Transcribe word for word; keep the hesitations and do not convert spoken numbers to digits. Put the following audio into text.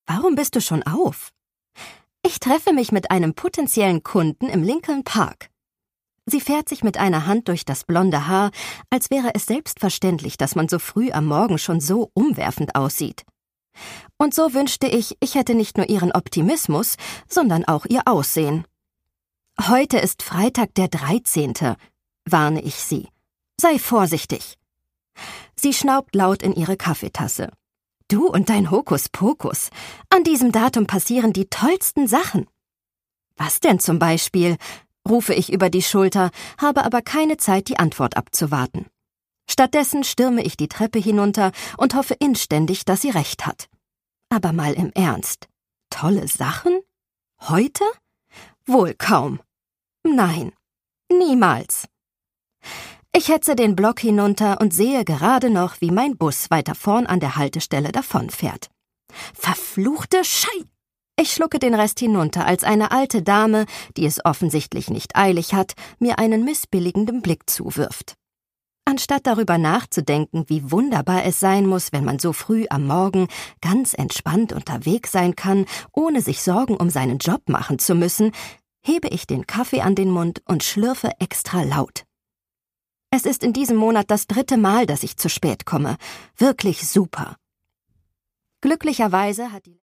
warum bist du schon auf? Ich treffe mich mit einem potenziellen Kunden im Lincoln Park. Sie fährt sich mit einer Hand durch das blonde Haar, als wäre es selbstverständlich, dass man so früh am Morgen schon so umwerfend aussieht. Und so wünschte ich, ich hätte nicht nur ihren Optimismus, sondern auch ihr Aussehen. Heute ist Freitag der dreizehnte, warne ich sie. Sei vorsichtig. Sie schnaubt laut in ihre Kaffeetasse. Du und dein Hokuspokus. An diesem Datum passieren die tollsten Sachen. Was denn zum Beispiel? Rufe ich über die Schulter, habe aber keine Zeit, die Antwort abzuwarten. Stattdessen stürme ich die Treppe hinunter und hoffe inständig, dass sie recht hat. Aber mal im Ernst. Tolle Sachen? Heute? Wohl kaum. Nein, niemals. Ich hetze den Block hinunter und sehe gerade noch, wie mein Bus weiter vorn an der Haltestelle davonfährt. Verfluchte Schei! Ich schlucke den Rest hinunter, als eine alte Dame, die es offensichtlich nicht eilig hat, mir einen missbilligenden Blick zuwirft. Anstatt darüber nachzudenken, wie wunderbar es sein muss, wenn man so früh am Morgen ganz entspannt unterwegs sein kann, ohne sich Sorgen um seinen Job machen zu müssen, hebe ich den Kaffee an den Mund und schlürfe extra laut. Es ist in diesem Monat das dritte Mal, dass ich zu spät komme. Wirklich super. Glücklicherweise hat die